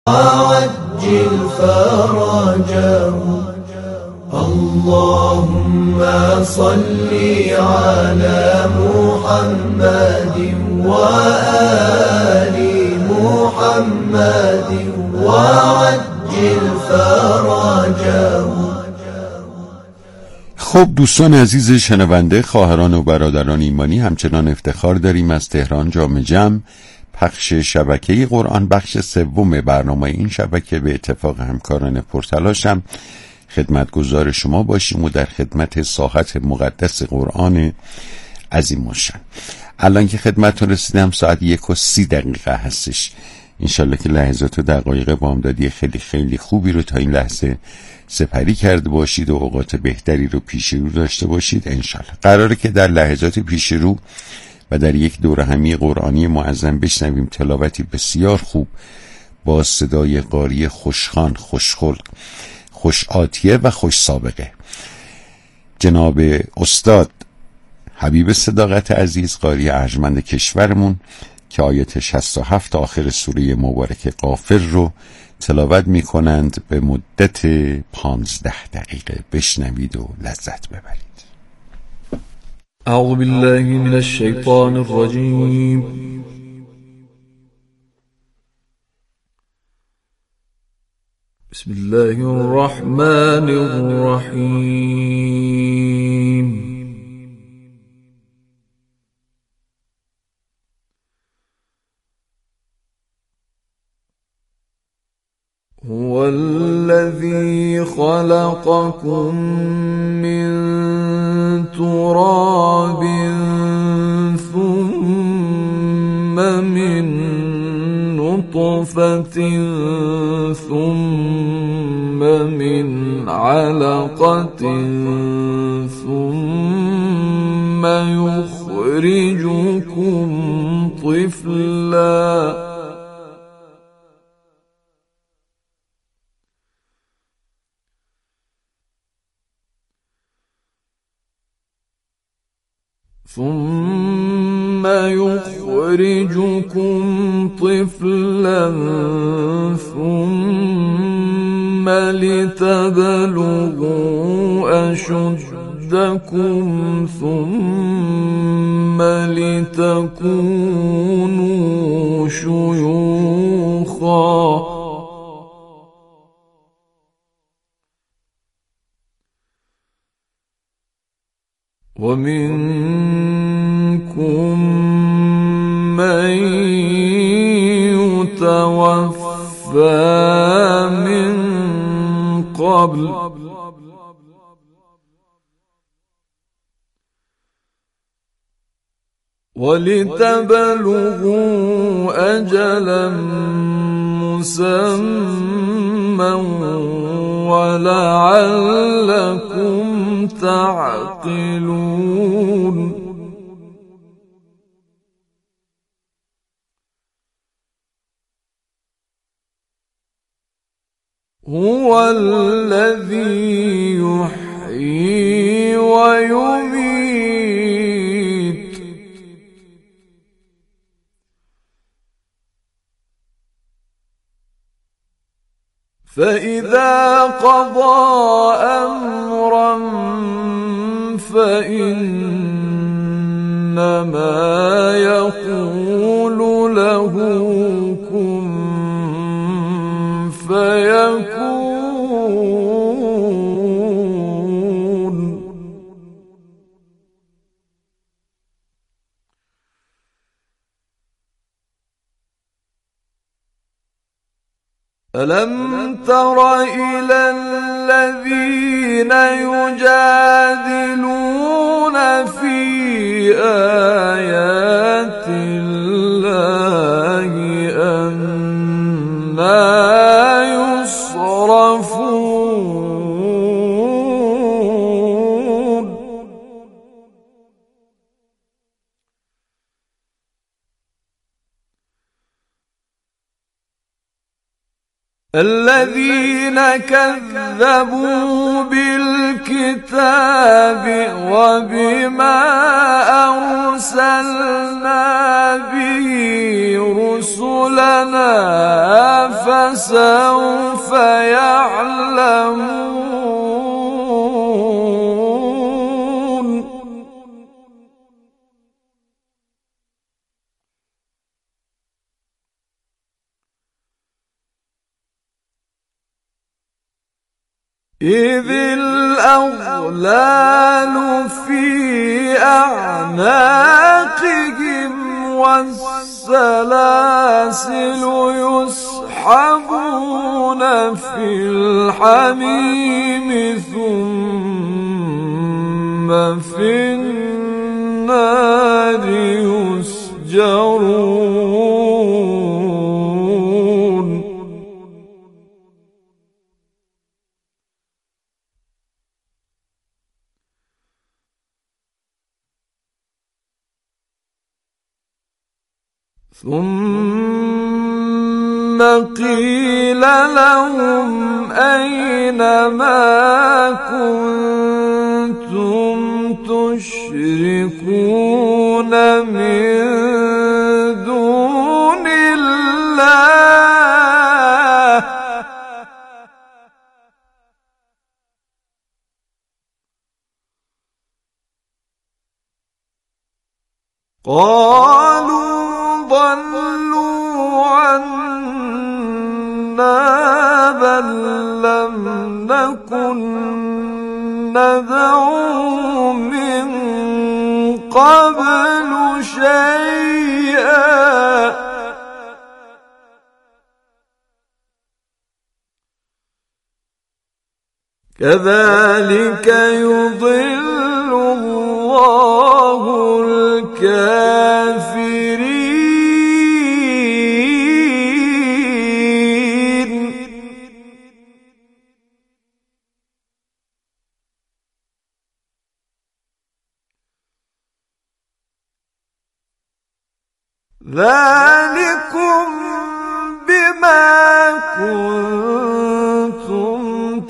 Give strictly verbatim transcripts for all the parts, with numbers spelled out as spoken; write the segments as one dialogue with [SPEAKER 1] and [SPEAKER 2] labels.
[SPEAKER 1] عجل فرجه اللهم صل على محمد وآل محمد وعجل فرجه.
[SPEAKER 2] خب دوستان عزیز شنونده، خواهران و برادران ایمانی، همچنان افتخار داریم از تهران جام جم پخش شبکه قرآن بخش سوم برنامه این شبکه به اتفاق همکاران پرتلاشم خدمتگزار شما باشیم و در خدمت ساحت مقدس قرآن عظیم باشم. الان که خدمتتون رسیدم ساعت یک و سی دقیقه هستش. انشالله که لحظات و دقایق بامدادی خیلی خیلی خوبی رو تا این لحظه سپری کرده باشید و اوقات بهتری رو پیش رو داشته باشید. انشالله قراره که در لحظات پیش رو و در یک دوره همی قرآنی معظم بشنویم تلاوتی بسیار خوب با صدای قاری خوشخوان، خوشخلق، خوش آتیه و خوش سابقه جناب استاد حبیب صداقت عزیز، قاری ارجمند کشورمون، که آیت شصت و هفت آخر سوره مبارک غافر رو تلاوت می کنند. به مدت پانزده دقیقه بشنوید و لذت ببرید.
[SPEAKER 3] اعوذ بالله من الشیطان الرجیم. بسم الله الرحمن الرحیم. هو الذي خلقكم من تراب ثم من نطفة ثم من علقة ثم يخرجكم طفلا ثم يخرجكم طفلا ثم لتبلغوا أشدكم ثم لتكونوا شيوخا ومنكم من يتوفى من قبل ولتبلغوا أجلا مسمى ولعلكم تعقلون. هو الذي يحيي ويميت فإذا قضى أمرا فإنما يقول له كن فيكون. ألم تر إلى الذين يجادلون في آيات الله أنى يصرفون. الذين كذبوا بالكتاب الكتاب وبما أرسلنا به رسلنا فسوف يعلمون. إذ الأغلال في أعناقهم والسلاسل يسحبون في الحميم ثم في النار يسجرون. ثم قيل لهم أين ما كنتم تشركون من دون الله قالوا ضلوا عنا بل لم نكن ندعو من قبل شيئا كذلك يضل الله الكافرين. ذلكم بما كنتم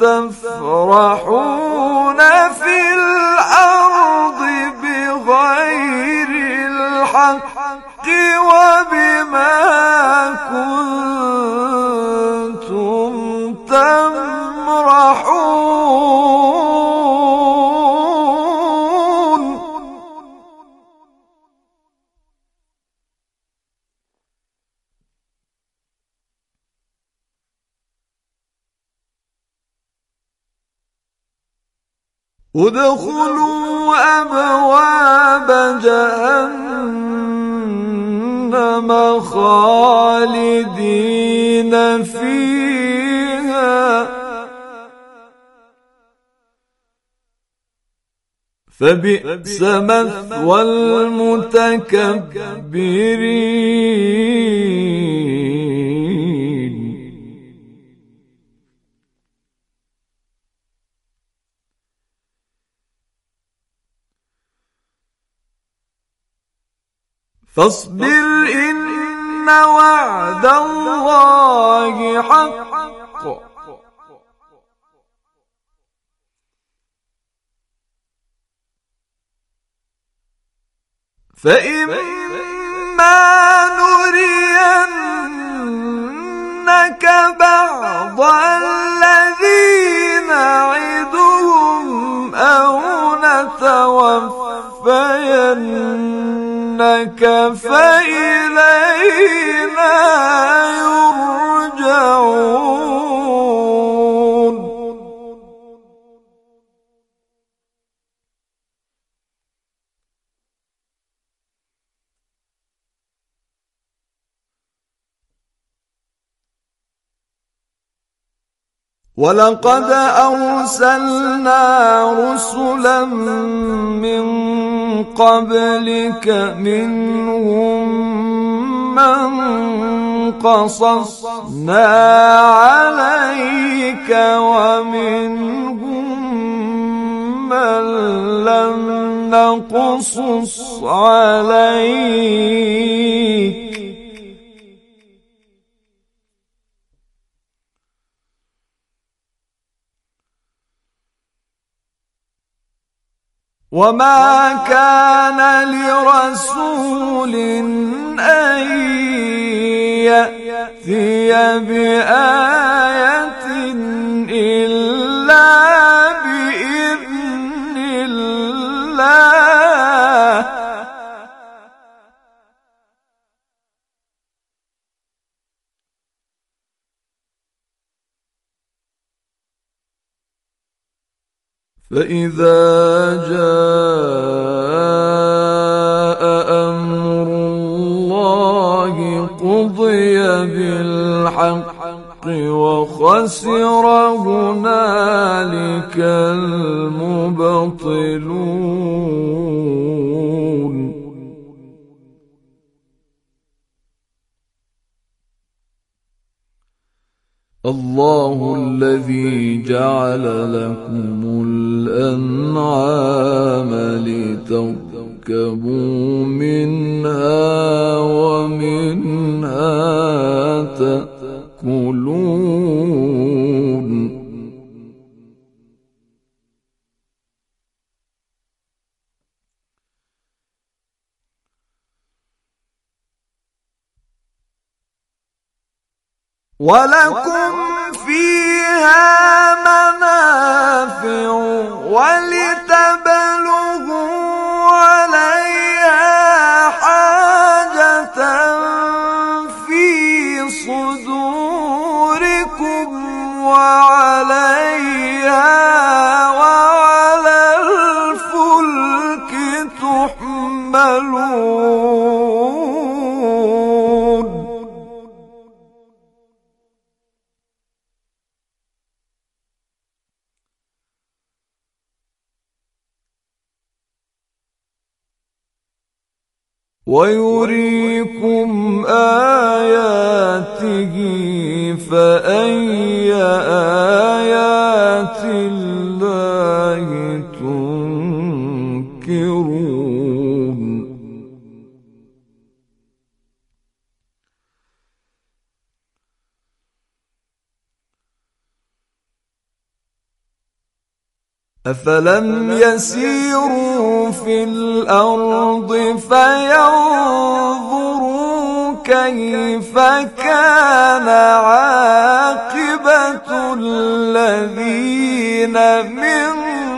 [SPEAKER 3] تفرحون في الأرض بغير الحق وبما كنتم تمرحون. ادخلوا أبواب جهنم خالدين فيها فبئس مثوى المتكبرين. فاصبر إن وعد الله حق فإما نرينك بعض الذي نعدهم أو نتوفينك فإلينا يرجعون. ولقد أرسلنا رسلا من قبلك منهم من قصصنا عليك ومنهم من لم نقصص عليك وما كان لرسول أن يأتي بآية إلا بإذن الله فإذا جاء أمر الله قضي بالحق وخسر هنالك المبطلون الله الذي جعل لكم الأنعام لتركبوا منها ومنها تأكلون ولكم فيها منافع ولتبلغوا عليها حاجة في صدوركم وعليها وعلى الفلك تحملون ويريكم آياته فأي آيات الله تنكرون أفلم يسيروا في الأرض فينظروا كيف كان عاقبة الذين من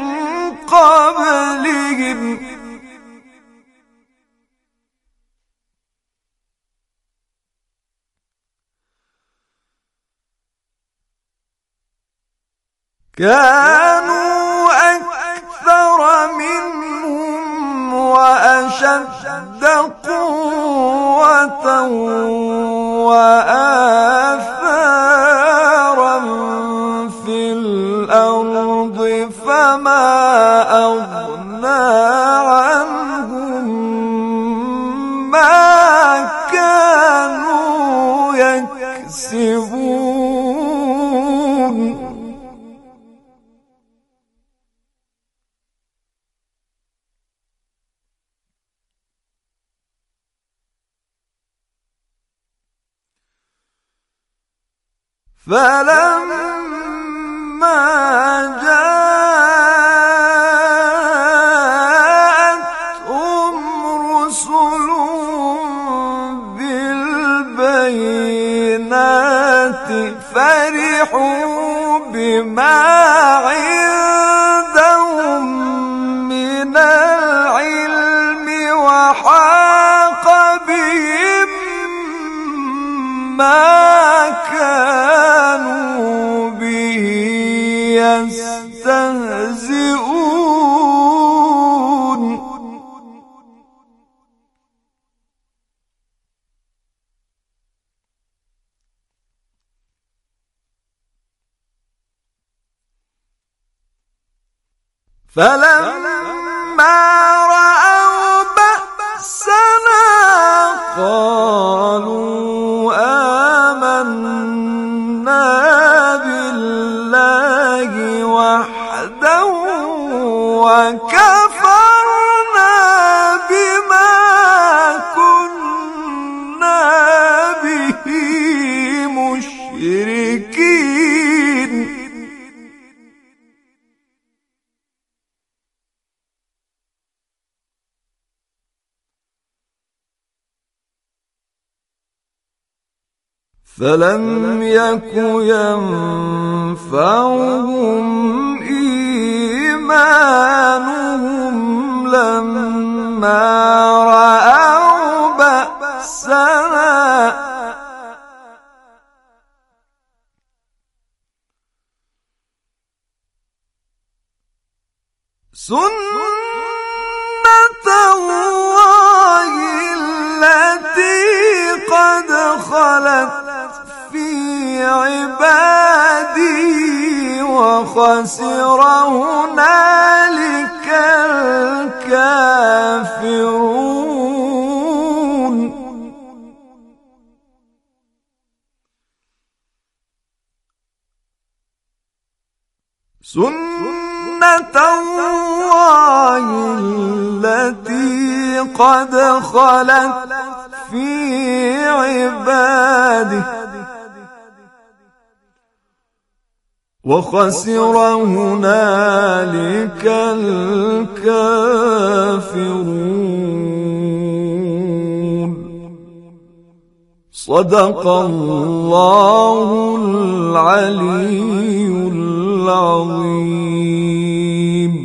[SPEAKER 3] قبلهم كانوا أكثر منهم وأشد قوة وآثارا في الأرض فما أغنى عنهم ما كانوا يكسبون فلما جاءتهم رسلهم بالبينات فرحوا بما عندهم من العلم وحاق بهم ما كانوا به يستهزئون فلما رأوا بأسنا قالوا آمنا بالله وحده وكفرنا بما كنا به مشركين فلم يك ينفعهم إيمانهم لما رأوا بأسنا سنة الله التي قد خلت في عبادي وخسر هنالك الكافرون سنة الله التي قد خلت في عباده وخسر هنالك الكافرون صدق الله العلي العظيم.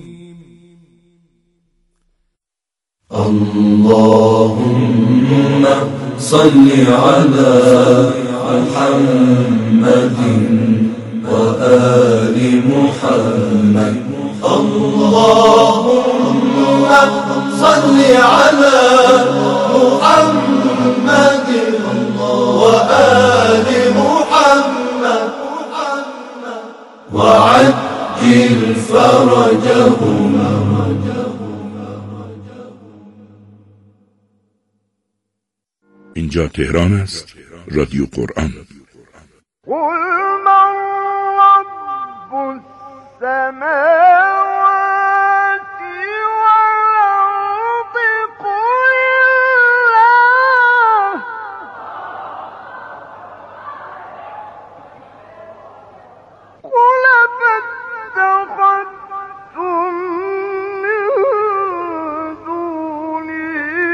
[SPEAKER 1] اللهم صل على محمد وآل محمد. اللهم صل على محمد وآل محمد وعجل فرجهم.
[SPEAKER 4] اینجا تهران است، رادیو قرآن.
[SPEAKER 3] قل من رب السماوات والأرض قل الله قل فاتخذتم من دونه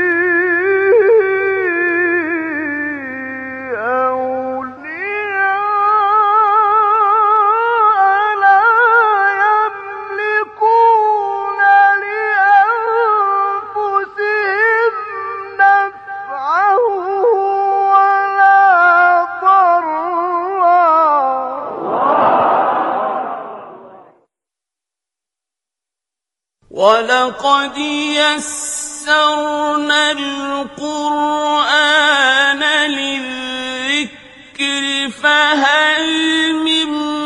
[SPEAKER 3] ولقد يسرنا القرآن للذكر فهل من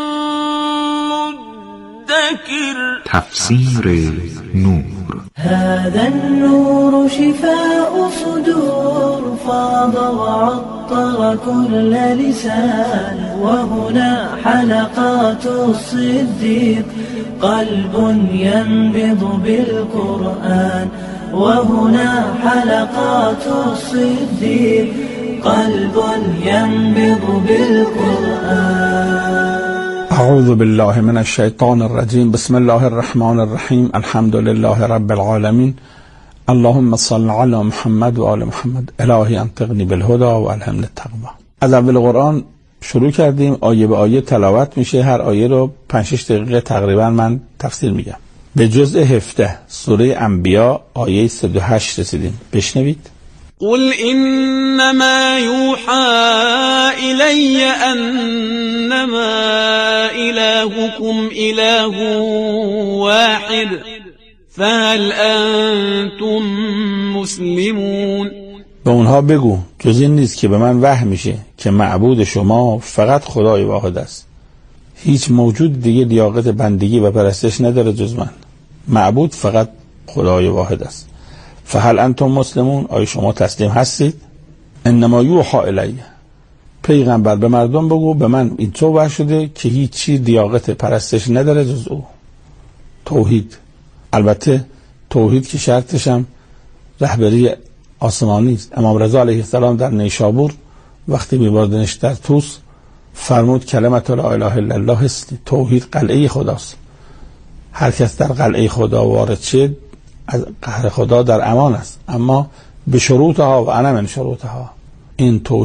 [SPEAKER 3] مدكر.
[SPEAKER 4] تفسیر نور.
[SPEAKER 5] هذا النور شفاء صدور فاض وعطر كل لسان وهنا حلقات الصديق قلب ينبض بالقرآن وهنا حلقات الصديق قلب ينبض بالقرآن.
[SPEAKER 6] اعوذ بالله من الشیطان الرجیم. بسم الله الرحمن الرحیم. الحمد لله رب العالمین. اللهم صل علی محمد و آل محمد. الهی انطقنی بالهدى و الهمنی التقوی. از اول قرآن شروع کردیم، آیه به آیه تلاوت میشه. هر آیه رو پنج شش دقیقه تقریبا من تفسیر میگم. به جزء هفده سوره انبیا آیه صد و هشت رسیدیم. بشنوید.
[SPEAKER 7] قل إنما يوحى إلي أنما إلهكم إله واحد فهل أنتم مسلمون.
[SPEAKER 6] به اونها بگو جز این نیست که به من وحی میشه که معبود شما فقط خدای واحد است. هیچ موجود دیگه لیاقت بندگی و پرستش نداره جز من. معبود فقط خدای واحد است. فهل انتم مسلمون، آیا شما تسلیم هستید؟ انما یوحی الی، پیغمبر به مردم بگو به من این تو وحی شده که هیچ چیز لیاقت پرستش نداره جز او، توحید. البته توحید که شرطش هم رهبری آسمانی است. امام رضا علیه السلام در نیشابور وقتی میبردنش در طوس فرمود کلمت لا اله الا الله هستی، توحید قلعه خداست. هر کس در قلعه خدا وارد شد از قهر خدا در امان است، اما به شروطها و انا من شروطها. این توحید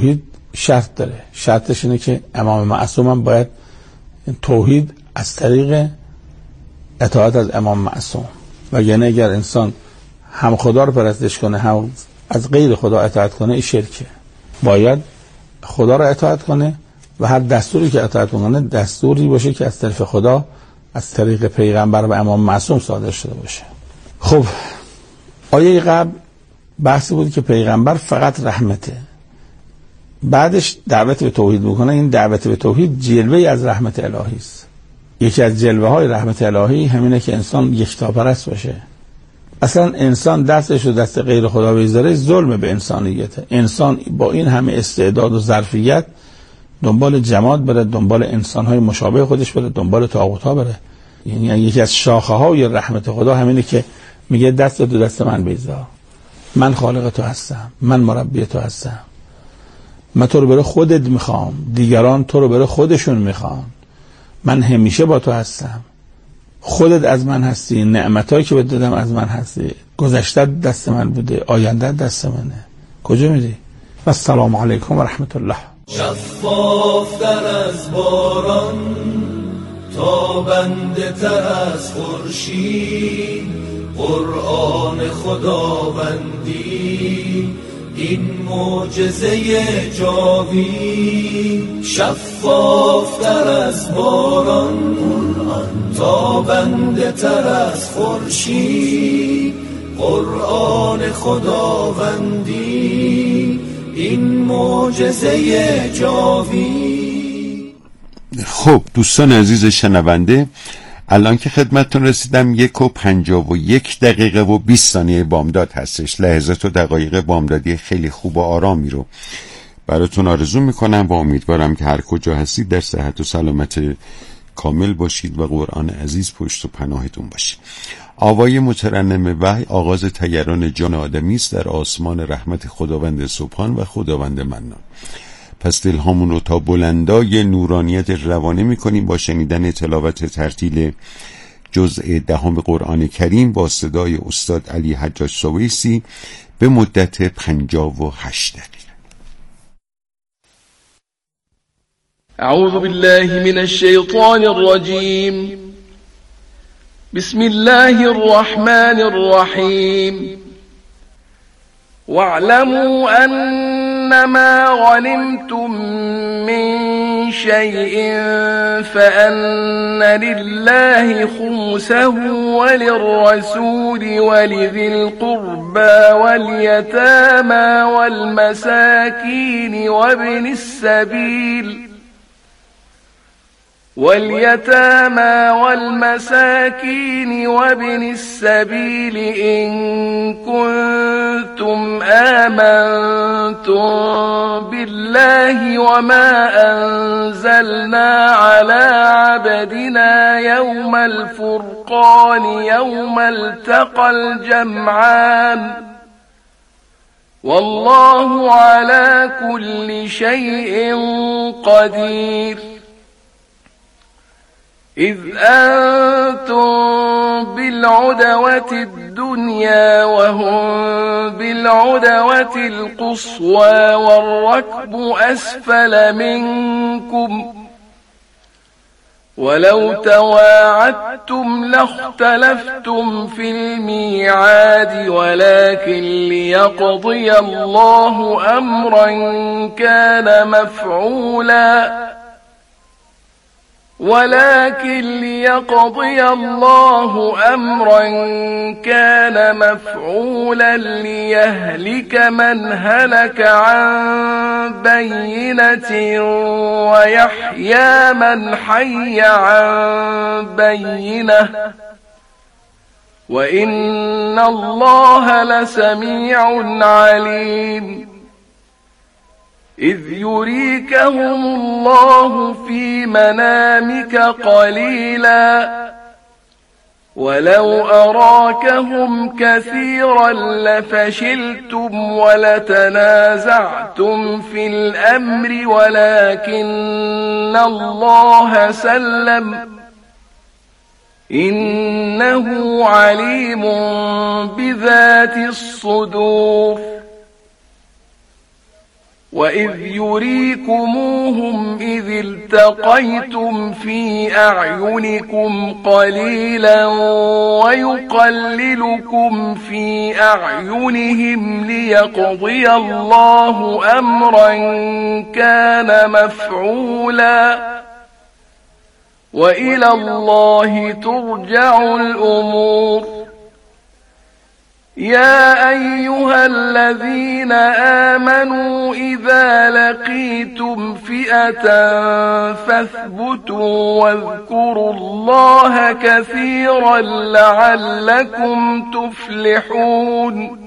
[SPEAKER 6] شرط داره. شرطش اینه که امام معصوم هم باید توحید از طریق اطاعت از امام معصوم، وگرنه اگر انسان هم خدا رو پرستش کنه هم از غیر خدا اطاعت کنه این شرکه. باید خدا رو اطاعت کنه و هر دستوری که اطاعت کنه دستوری باشه که از طرف خدا از طریق پیغمبر و امام معصوم صادر شده باشه. خب آیه قبل بحثی بود که پیغمبر فقط رحمته، بعدش دعوت به توحید میکنه. این دعوت به توحید جلوه از رحمت الهی است. یکی از جلوه های رحمت الهی همینه که انسان یکتاپرست باشه. اصلا انسان دستش رو دست غیر خدا بذاره ظلم به انسانیته. انسان با این همه استعداد و ظرفیت دنبال جماد بره، دنبال انسان‌های مشابه خودش بره، دنبال طاغوت‌ها بره. یعنی یکی از شاخه‌های رحمت خدا همینه که میگه دست دو دست من بذار، من خالق تو هستم، من مربی تو هستم، من تو رو برای خودت میخوام، دیگران تو رو برای خودشون میخوان، من همیشه با تو هستم، خودت از من هستی، نعمتایی که بهت دادم از من هستی، گذشته دست من بوده، آینده دست منه، کجا میری؟ و السلام علیکم و رحمت الله.
[SPEAKER 1] شفافتر از باران، تابنده تر از خورشید، قرآن خداوندی این معجزه جاوید. شفافتر از باران، تابنده تر از خورشید، قرآن خداوندی این معجزه جاوید.
[SPEAKER 2] خب دوستان عزیز شنونده، الان که خدمتتون رسیدم یک و پنجاه و یک دقیقه و بیست ثانیه بامداد هستش. لحظات و دقایق بامدادی خیلی خوب و آرامی رو براتون آرزو میکنم و امیدوارم که هر کجا هستید در صحت و سلامت کامل باشید و قرآن عزیز پشت و پناهتون باشه. آوای مترنم وحی آغاز تیران جان آدمی است در آسمان رحمت خداوند سبحان و خداوند منان. پس دلهامون رو تا بلندای نورانیت روانه میکنیم با شنیدن تلاوت ترتیل جزء دهم قرآن کریم با صدای استاد علی حجاج سویسی به مدت پنجاه و هشت دقیقه.
[SPEAKER 8] اعوذ بالله من الشیطان الرجیم. بسم الله الرحمن الرحیم. واعلموا أنما غنمتم من شيء فأن لله خمسه وللرسول ولذي القربى واليتامى والمساكين وابن السبيل واليتامى والمساكين وابن السبيل إن كنتم آمنتم بالله وما أنزلنا على عبدنا يوم الفرقان يوم التقى الجمعان والله على كل شيء قدير. إذ أنتم بالعدوة الدنيا وهم بالعدوة القصوى والركب أسفل منكم ولو تواعدتم لاختلفتم في الميعاد ولكن ليقضي الله أمرا كان مفعولا ولكن ليقضي الله أمرا كان مفعولا ليهلك من هلك عن بينة ويحيى من حي عن بينة وإن الله لسميع عليم. إذ يريكهم الله في منامك قليلا ولو أراكهم كثيرا لفشلتم ولتنازعتم في الأمر ولكن الله سلم إنه عليم بذات الصدور. وإذ يريكموهم إذ التقيتم في أعينكم قليلا ويقللكم في أعينهم ليقضي الله أمرا كان مفعولا وإلى الله ترجع الأمور. يا أيها الذين آمنوا إذا لقيتم فئة فاثبتوا واذكروا الله كثيرا لعلكم تفلحون.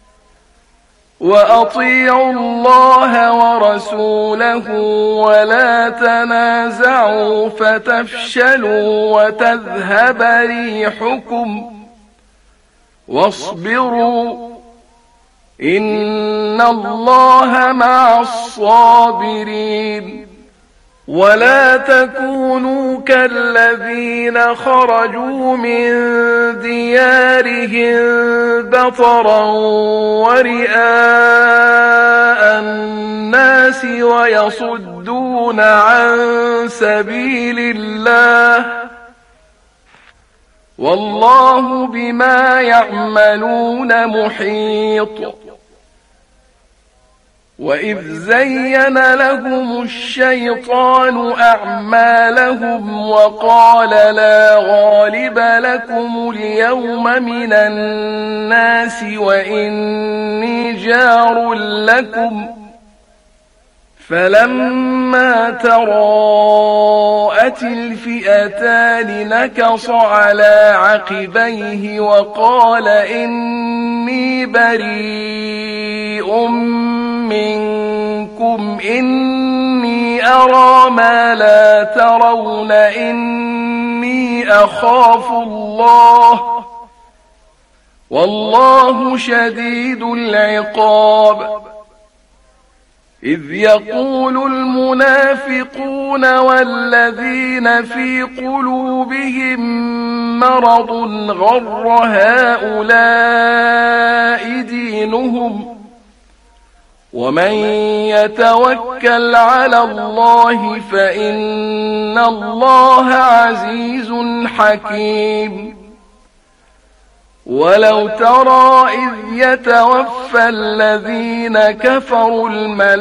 [SPEAKER 8] وأطيعوا الله ورسوله ولا تنازعوا فتفشلوا وتذهب ريحكم واصبروا إن الله مع الصابرين. ولا تكونوا كالذين خرجوا من ديارهم بطرا ورئاء الناس ويصدون عن سبيل الله والله بما يعملون محيط. وإذ زين لهم الشيطان أعمالهم وقال لا غالب لكم اليوم من الناس وإني جار لكم فلما تراءت الفئتان نكص على عقبيه وقال إني بريء منكم إني أرى ما لا ترون إني أخاف الله والله شديد العقاب. إذ يقول المنافقون والذين في قلوبهم مرض غر هؤلاء دينهم ومن يتوكل على الله فإن الله عزيز حكيم. ولو ترى إذ يتوفى الذين كفروا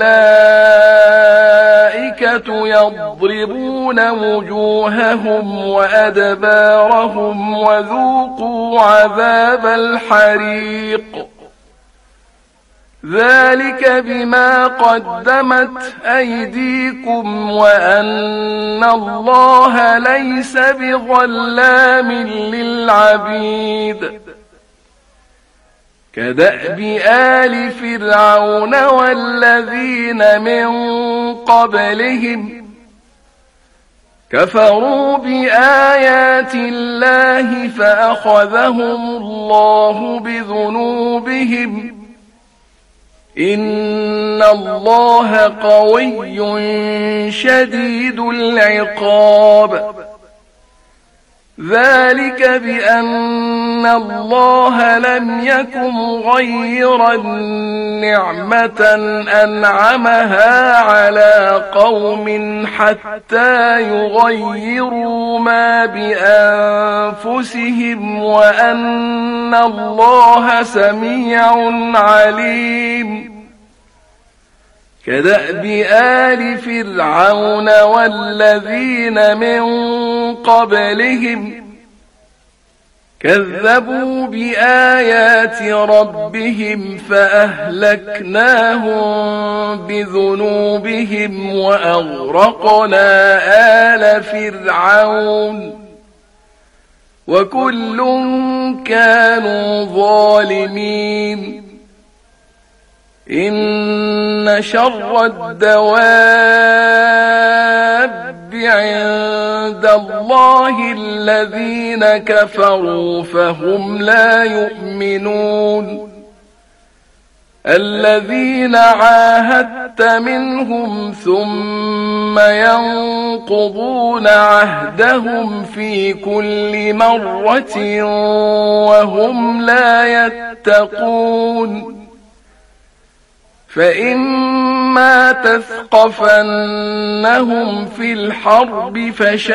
[SPEAKER 8] الملائكة يضربون وجوههم وأدبارهم وذوقوا عذاب الحريق ذلك بما قدمت أيديكم وأن الله ليس بظلام للعبيد. كدأب آل فرعون والذين من قبلهم كفروا بآيات الله فأخذهم الله بذنوبهم إن الله قوي شديد العقاب. ذلك بأن الله لم يكن مغيرا نعمة أنعمها على قوم حتى يغيروا ما بأنفسهم وأن الله سميع عليم. كدأب آل فرعون والذين من قبلهم كذبوا بآيات ربهم فأهلكناهم بذنوبهم وأغرقنا آل فرعون وكل كانوا ظالمين. إن شر الدواب عند الله الذين كفروا فهم لا يؤمنون. الذين عاهدت منهم ثم ينقضون عهدهم في كل مرة وهم لا يتقون. فإما تثقفنهم في الحرب فشارك